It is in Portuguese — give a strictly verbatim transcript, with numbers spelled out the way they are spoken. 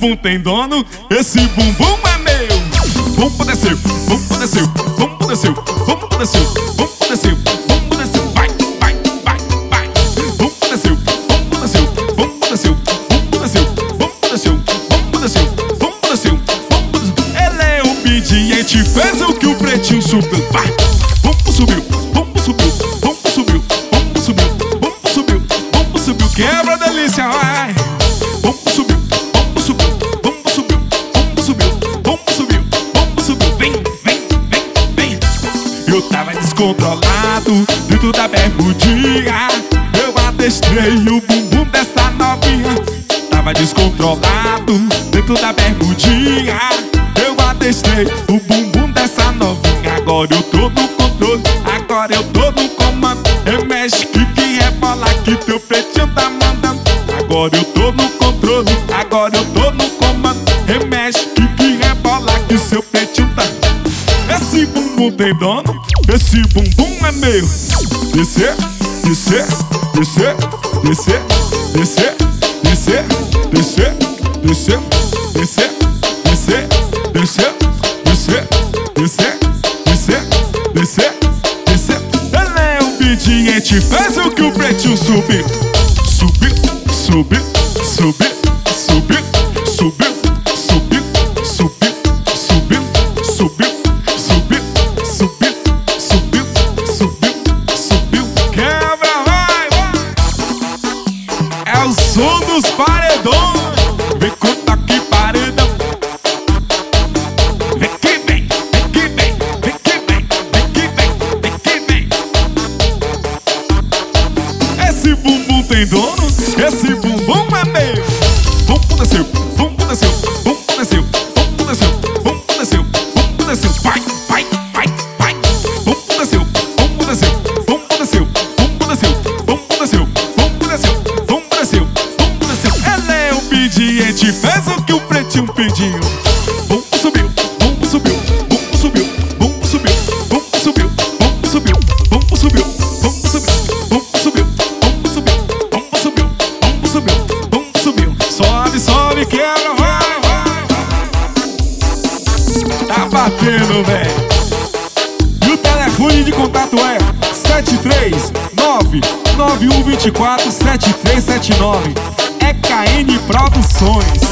bumbum tem dono, esse bumbum é meu. Bumbum desceu, bumbum desceu, bumbum desceu, bumbum desceu, bumbum desceu, bumbum desceu, vai, vai, vai, vai. Bumbum desceu, bumbum desceu, bumbum desceu, bumbum desceu, bumbum desceu, bumbum desceu, bumbum desceu, bumbum desceu. Ele é obediente, fez o que o pretinho subiu, vai. Bumbum subiu, bumbum subiu, bumbum subiu, bumbum subiu, bumbum subiu, bumbum subiu, quebra delícia, vai. Bumbum subiu, bumbum subiu, bumbum subiu, bumbum subiu, bumbum subiu, bumbum subiu, vem, vem, vem, vem. Eu tava descontrolado dentro da bermudinha, eu adestrei o bumbum dessa novinha. Tava descontrolado dentro da bermudinha, eu adestrei o bumbum dessa novinha. Agora eu tô no controle, agora eu tô no comando. Remexe, que rebola que teu pretinho tá mandando. Agora eu tô no controle, agora eu tô no comando. Remexe, que rebola que seu pretinho tá. Esse bumbum tem dono, esse bumbum é meu. Descer, descer, descer, descer, descer, descer, descer, descer, descer, descer, descer, descer, descer, descer, descer, descer. Ele é obediente, fez o que o pretinho subiu. Subiu, subiu, subiu, subiu, subiu, subiu, subiu, subiu, subiu, subiu, subiu, subiu, subiu, subiu. Quebra, vai, vai. É o som dos paredões. Vem contar que paredão. Vem que vem, vem que vem, vem que vem, vem que vem, vem que vem. Esse bumbum tem dono, esse bumbum é meu. Bumbum desceu, bumbum desceu, bumbum desceu, bumbum desceu, bumbum desceu, bumbum desceu, vai, vai, vai, vai. Bumbum desceu, bumbum desceu, bumbum desceu, bumbum desceu, bumbum desceu, bumbum desceu, bumbum desceu, bumbum desceu. Ela é obediente, fez o que o pretinho pediu. Bumbum subiu, bumbum subiu, bumbum subiu, bumbum subiu, bumbum subiu, bumbum subiu, bumbum subiu, bumbum subiu, bumbum subiu, bumbum subiu, bumbum subiu, bumbum subiu, bumbum subiu. Sobe, sobe, quebra, vai, vai, vai. Tá batendo, velho. E o telefone de contato é sete três nove nove um dois quatro sete três sete nove. É K N Produções.